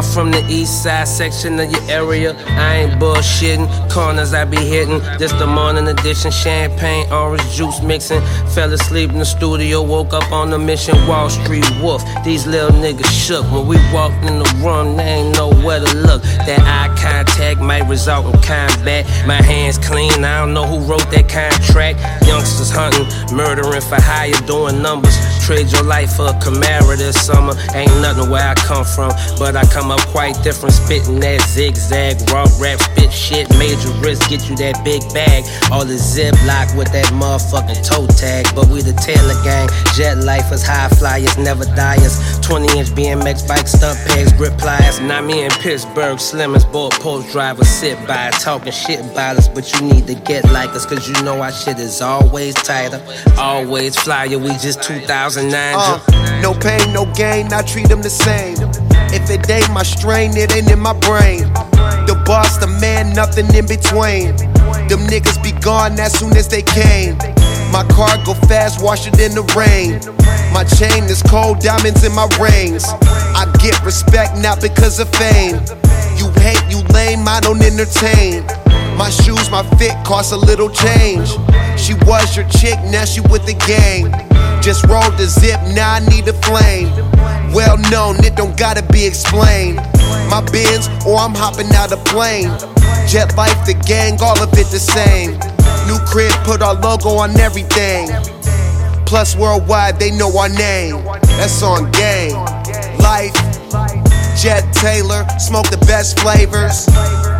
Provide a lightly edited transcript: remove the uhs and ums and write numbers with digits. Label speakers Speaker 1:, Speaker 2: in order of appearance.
Speaker 1: from the east side section of your area. I ain't bullshitting, corners I be hitting. This the morning edition, champagne, orange juice mixing. Fell asleep in the studio, woke up on the mission. Wall Street Wolf, these little niggas shook. When we walked in the room, they ain't know where to look. That eye contact might result in combat. My hands clean, I don't know who wrote that contract. Youngsters hunting, murdering for hire, doing numbers. Trade your life for a Camaro this summer. Ain't nothing where I come from, but I come up quite different. Spitting that zigzag, raw rap, spit shit. Major risk, get you that big bag. All the ziplock with that motherfucking toe tag. But we the Taylor gang, jet lifers, high flyers, never diers. 20-inch BMX bike, stunt pegs, grip pliers. Now me in Pittsburgh, Slimmers, board post drivers, sit by, talking shit about us. But you need to get like us, cause you know our shit is always tighter, always flyer. We just 2009.
Speaker 2: No pain, no gain, I treat them the same. If it ain't my strain, it ain't in my brain. The boss, the man, nothing in between. Them niggas be gone as soon as they came. My car go fast, wash it in the rain. My chain is cold, diamonds in my rings. I get respect not because of fame. You hate, you lame, I don't entertain. My shoes, my fit cost a little change. She was your chick, now she with the gang. Just rolled the zip, now I need a flame. Well known, it don't gotta be explained. My Benz, or I'm hopping out a plane. Jet life, the gang, all of it the same. New crib, put our logo on everything. Plus worldwide, they know our name. That's on game. Life, Jet Taylor, smoke the best flavors.